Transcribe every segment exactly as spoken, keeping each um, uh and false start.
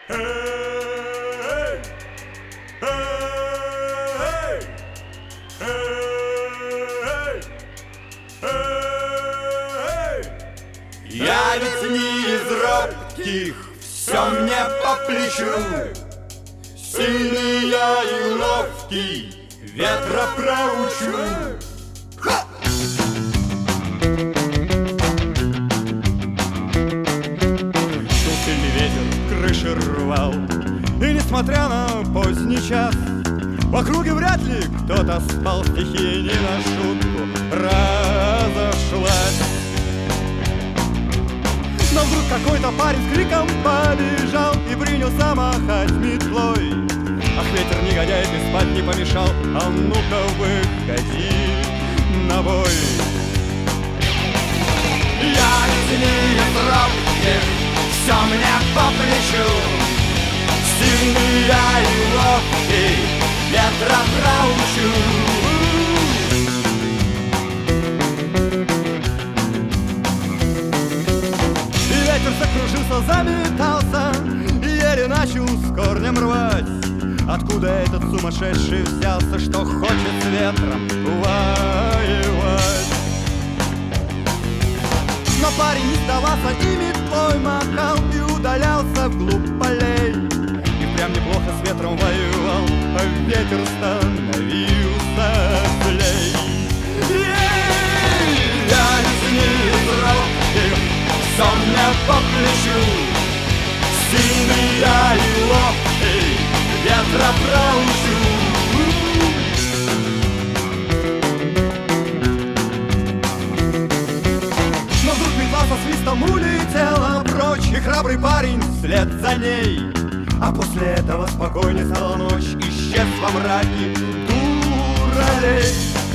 Эй, эй, эй, эй. Я ведь не из робких, все мне по плечу. Сильный я и ловкий, ветра проучу. Ха! Шел сильный ветер, крыши рвал, и несмотря на поздний час, в округе вряд ли кто-то спал, стихия не на шутку разошлась. Но вдруг какой-то парень с криком побежал и принялся махать метлой. Ах, ветер негодяй, ты спать не помешал, а ну-ка выходи на бой. Я ведь не из робких, все мне по плечу. Сильный я и ловкий, ветра проучу. Ветер закружился, заметался и еле начал с корнем рвать. Откуда этот сумасшедший взялся, что хочет с ветром воевать? Но парень не сдавался и метлой махал и удалялся вглубь полей. И прям неплохо с ветром воевал, а ветер становился злей. Я ведь не из робких, все мне по плечу. Сильный я и ловкий, ветра проучу. Но вдруг метла со свистом улетела прочь, и храбрый парень вслед за ней. А после этого спокойней стала ночь, исчез во мраке дуралей.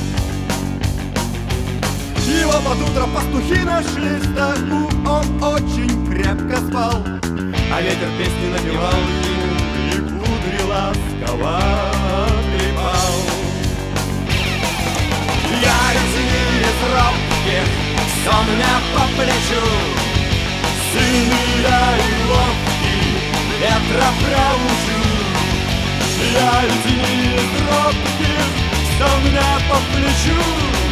Его под утро пастухи нашли в стогу, он очень крепко спал, а ветер песни напевал ему и кудри ласково трепал. Я ведь не из робких, все мне по плечу. Сильный я и ловкий, ветра проучу. Я ведь не из робких, все мне по плечу.